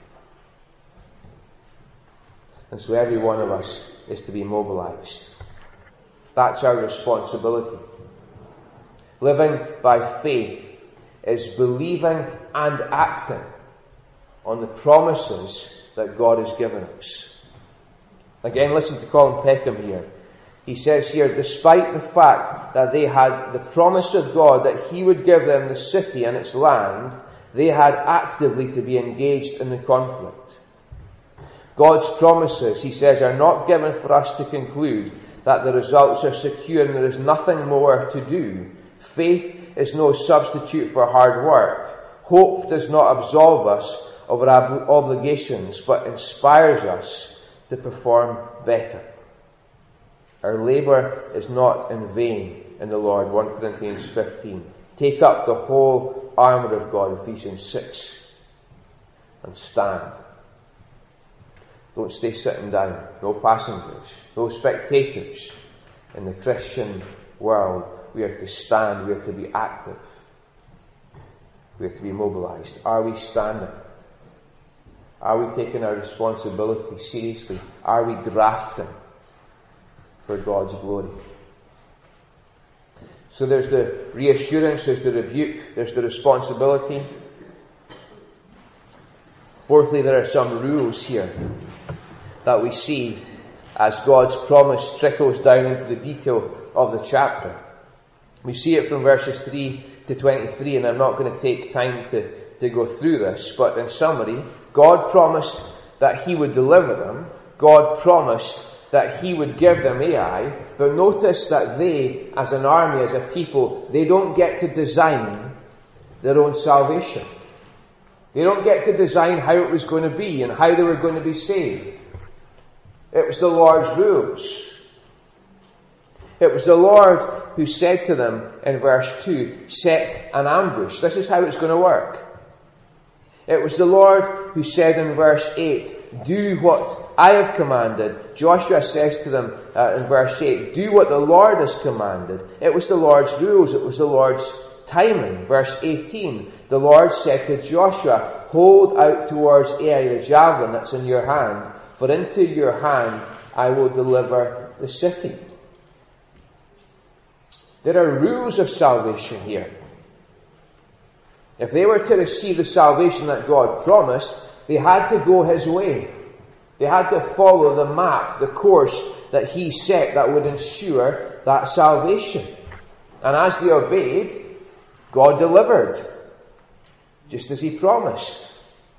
And so every one of us is to be mobilized. That's our responsibility. Living by faith is believing and acting on the promises that God has given us. Again, listen to Colin Peckham here. He says here, despite the fact that they had the promise of God that He would give them the city and its land, they had actively to be engaged in the conflict. God's promises, he says, are not given for us to conclude that the results are secure and there is nothing more to do. Faith is no substitute for hard work. Hope does not absolve us of our obligations, but inspires us to perform better. Our labour is not in vain in the Lord, 1 Corinthians 15. Take up the whole armour of God, Ephesians 6, and stand. Don't stay sitting down. No passengers, no spectators. In the Christian world, we are to stand, we are to be active. We are to be mobilized. Are we standing? Are we taking our responsibility seriously? Are we grafting for God's glory? So there's the reassurance, there's the rebuke, there's the responsibility. Fourthly, there are some rules here that we see as God's promise trickles down into the detail of the chapter. We see it from verses 3 to 23, and I'm not going to take time to go through this, but in summary, God promised that He would deliver them. God promised that He would give them Ai, but notice that they, as an army, as a people, they don't get to design their own salvation. They don't get to design how it was going to be and how they were going to be saved. It was the Lord's rules. It was the Lord who said to them in verse 2, set an ambush. This is how it's going to work. It was the Lord who said in verse 8, do what I have commanded. Joshua says to them in verse 8, do what the Lord has commanded. It was the Lord's rules. It was the Lord's timing. Verse 18, the Lord said to Joshua, hold out towards Ai the javelin that's in your hand, for into your hand I will deliver the city. There are rules of salvation here. If they were to receive the salvation that God promised, they had to go His way. They had to follow the map, the course that He set that would ensure that salvation. And as they obeyed, God delivered, just as He promised.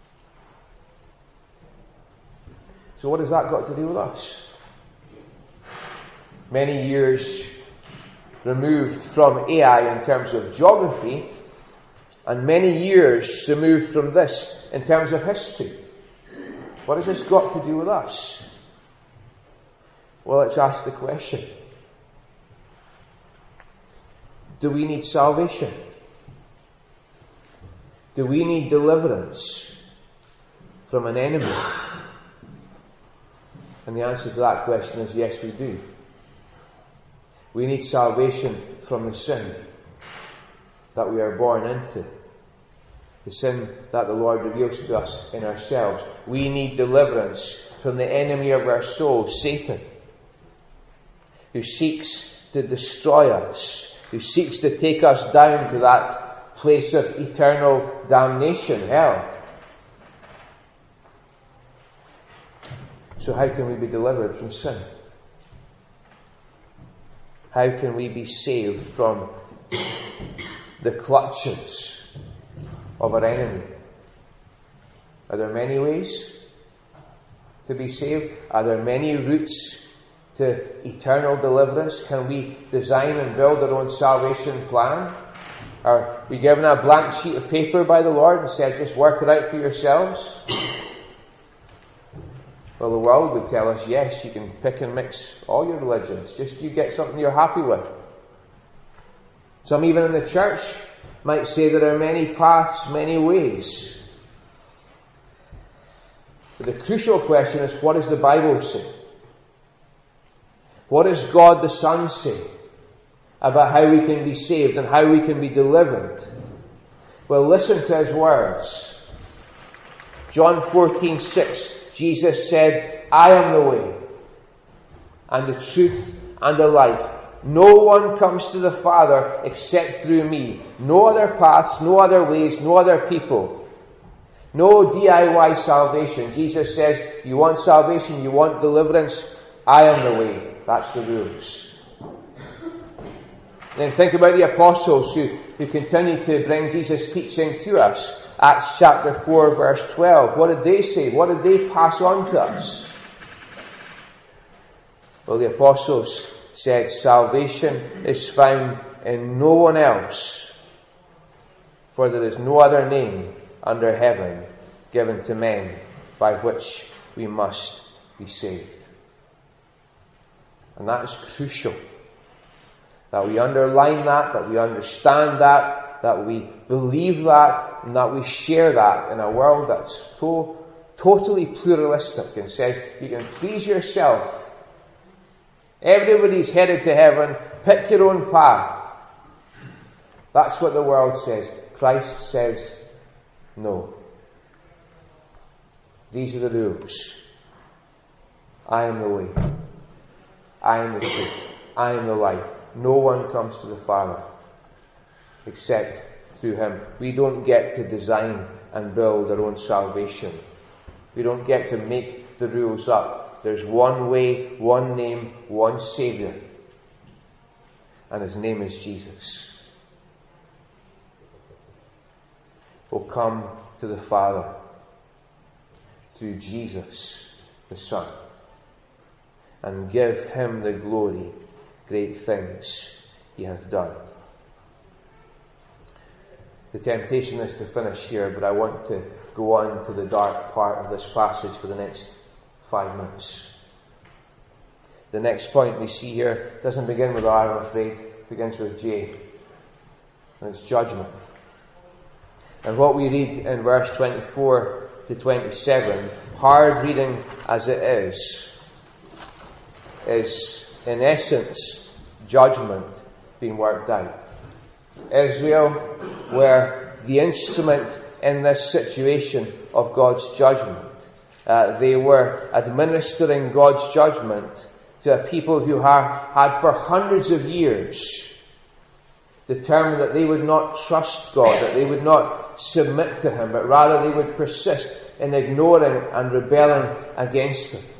So what has that got to do with us? Many years removed from Ai in terms of geography, and many years removed from this in terms of history. What has this got to do with us? Well, let's ask the question. Do we need salvation? Do we need deliverance from an enemy? And the answer to that question is yes, we do. We need salvation from the sin that we are born into. The sin that the Lord reveals to us in ourselves. We need deliverance from the enemy of our soul, Satan, who seeks to destroy us, who seeks to take us down to that place of eternal damnation, hell. So how can we be delivered from sin? How can we be saved from the clutches of our enemy? Are there many ways to be saved? Are there many routes to eternal deliverance? Can we design and build our own salvation plan? Are we given a blank sheet of paper by the Lord and said, just work it out for yourselves? Well, the world would tell us, yes, you can pick and mix all your religions. Just you get something you're happy with. Some even in the church might say there are many paths, many ways. But the crucial question is, what does the Bible say? What does God the Son say about how we can be saved and how we can be delivered? Well, listen to His words. John 14:6, Jesus said, I am the way and the truth and the life. No one comes to the Father except through me. No other paths, no other ways, no other people. No DIY salvation. Jesus says, you want salvation, you want deliverance, I am the way. That's the rules. Then think about the apostles who continue to bring Jesus' teaching to us. Acts chapter 4 verse 12. What did they say? What did they pass on to us? Well, the apostles said salvation is found in no one else, for there is no other name under heaven given to men by which we must be saved. And that is crucial. That we underline that we understand that we believe that, and that we share that in a world that's totally pluralistic and says you can please yourself. Everybody's headed to heaven. Pick your own path. That's what the world says. Christ says, no. These are the rules. I am the way. I am the truth. I am the life. No one comes to the Father except through Him. We don't get to design and build our own salvation. We don't get to make the rules up. There's one way, one name, one Saviour. And His name is Jesus. We'll come to the Father through Jesus, the Son, and give Him the glory, great things He hath done. The temptation is to finish here, but I want to go on to the dark part of this passage for the next 5 minutes. The next point we see here doesn't begin with R, I'm afraid. It begins with J. And it's judgment. And what we read in verse 24 to 27, hard reading as it is in essence judgment being worked out. Israel were the instrument in this situation of God's judgment. They were administering God's judgment to a people who had for hundreds of years determined that they would not trust God, that they would not submit to Him, but rather they would persist in ignoring and rebelling against Him.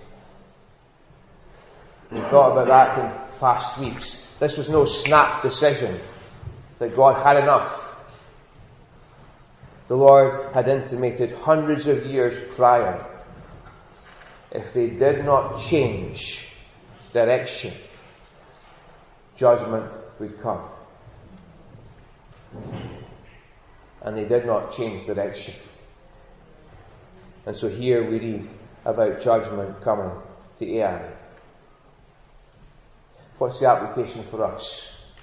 We thought about that in past weeks. This was no snap decision that God had enough. The Lord had intimated hundreds of years prior, if they did not change direction, judgment would come. And they did not change direction. And so here we read about judgment coming to Ai. What's the application for us?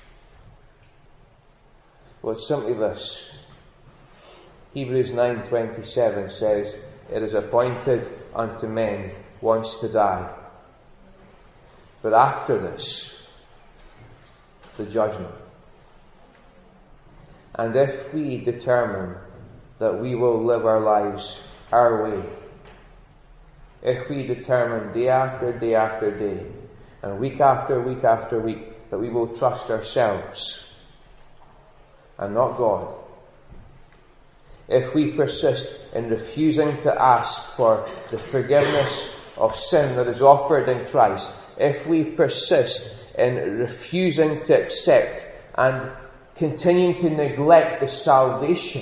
Well, it's simply this. Hebrews 9:27 says, "It is appointed unto men once to die, but after this, the judgment." And if we determine that we will live our lives our way, if we determine day after day after day, and week after week after week, that we will trust ourselves and not God, if we persist in refusing to ask for the forgiveness of sin that is offered in Christ, if we persist in refusing to accept and continuing to neglect the salvation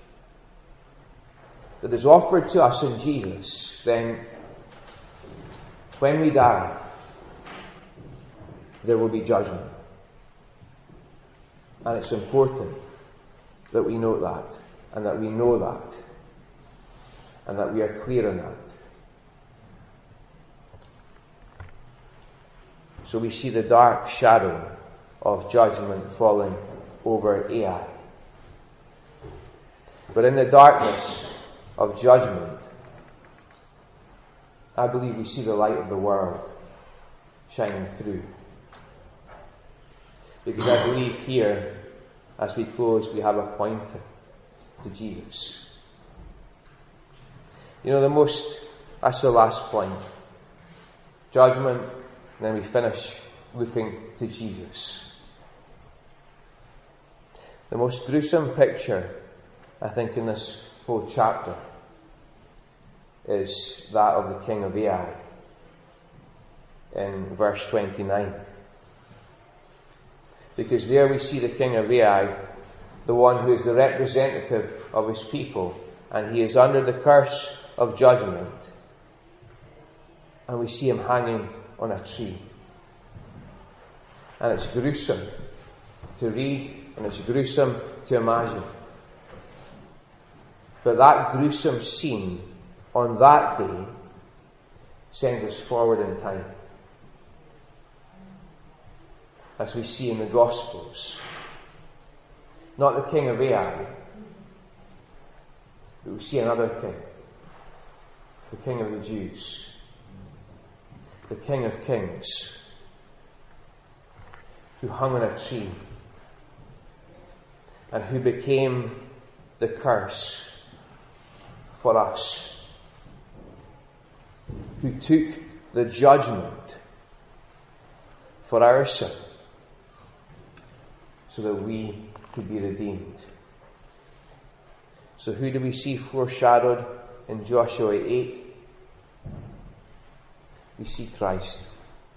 that is offered to us in Jesus, then when we die, there will be judgment. And it's important that we note that, and that we know that, and that we are clear on that. So we see the dark shadow of judgment falling over Ai. But in the darkness of judgment, I believe we see the light of the world shining through. Because I believe here, as we close, we have a pointer to Jesus. You know, that's the last point. Judgment, and then we finish looking to Jesus. The most gruesome picture, I think, in this whole chapter is that of the king of Ai in verse 29. Because there we see the king of Ai, the one who is the representative of his people, and he is under the curse of judgment. And we see him hanging on a tree. And it's gruesome to read, and it's gruesome to imagine. But that gruesome scene on that day sends us forward in time. As we see in the Gospels. Not the king of Ai, but we see another king. The king of the Jews. The King of Kings. Who hung on a tree. And who became the curse for us. Who took the judgment for our sin, so that we could be redeemed. So who do we see foreshadowed in Joshua 8? We see Christ.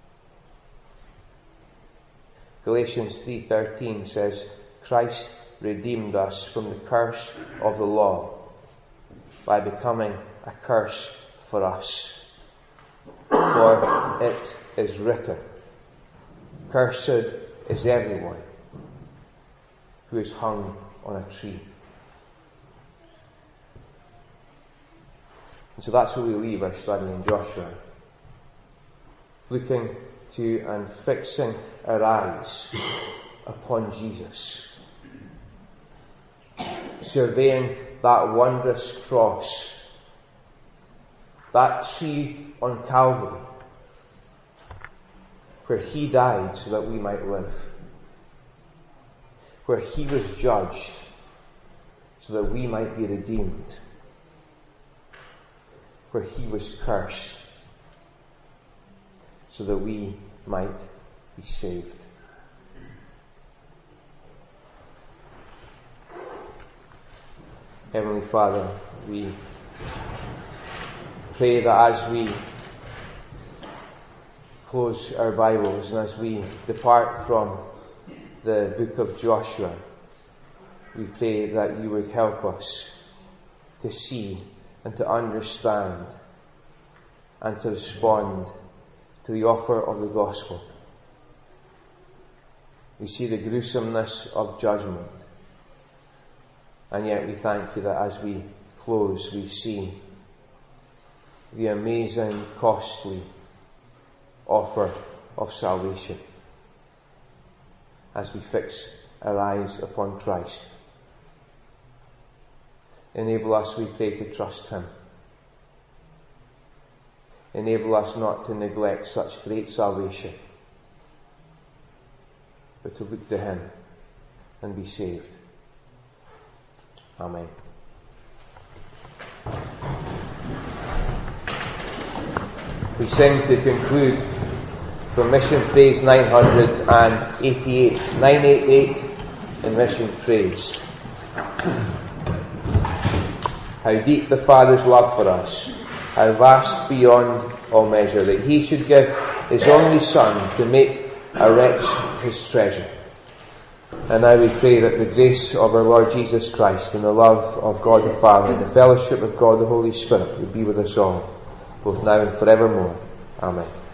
Galatians 3:13 says, Christ redeemed us from the curse of the law by becoming a curse for us. For it is written, cursed is everyone who is hung on a tree. And so that's where we leave our study in Joshua. Looking to and fixing our eyes upon Jesus. Surveying that wondrous cross. That tree on Calvary. Where he died so that we might live. Where he was judged so that we might be redeemed. Where he was cursed so that we might be saved. Heavenly Father, we pray that as we close our Bibles and as we depart from the book of Joshua, we pray that you would help us to see and to understand and to respond to the offer of the gospel. We see the gruesomeness of judgment. And yet we thank you that as we close, we see the amazing, costly offer of salvation as we fix our eyes upon Christ. Enable us, we pray, to trust him. Enable us not to neglect such great salvation, but to look to him and be saved. Amen. We sing to conclude from Mission Praise 988. 988 in Mission Praise. How deep the Father's love for us, how vast beyond all measure, that he should give his only Son to make a wretch his treasure. And now we pray that the grace of our Lord Jesus Christ and the love of God the Father and the fellowship of God the Holy Spirit would be with us all, both now and forevermore. Amen.